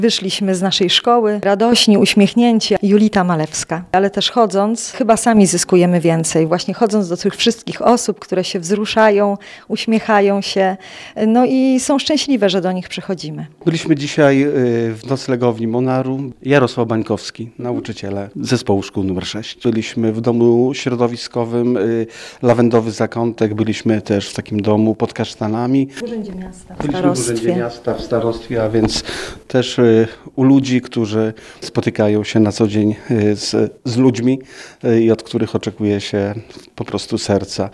Wyszliśmy z naszej szkoły radośni, uśmiechnięci. Julita Malewska. Ale też chodząc, chyba sami zyskujemy więcej. Właśnie chodząc do tych wszystkich osób, które się wzruszają, uśmiechają się, no i są szczęśliwe, że do nich przychodzimy. Byliśmy dzisiaj w noclegowni Monaru. Jarosław Bańkowski, nauczyciele zespołu szkół nr 6. Byliśmy w domu środowiskowym Lawendowy Zakątek. Byliśmy też w takim domu pod kasztanami. W Urzędzie Miasta, w Byliśmy w Urzędzie Miasta, w starostwie, a więc też u ludzi, którzy spotykają się na co dzień z ludźmi i od których oczekuje się po prostu serca.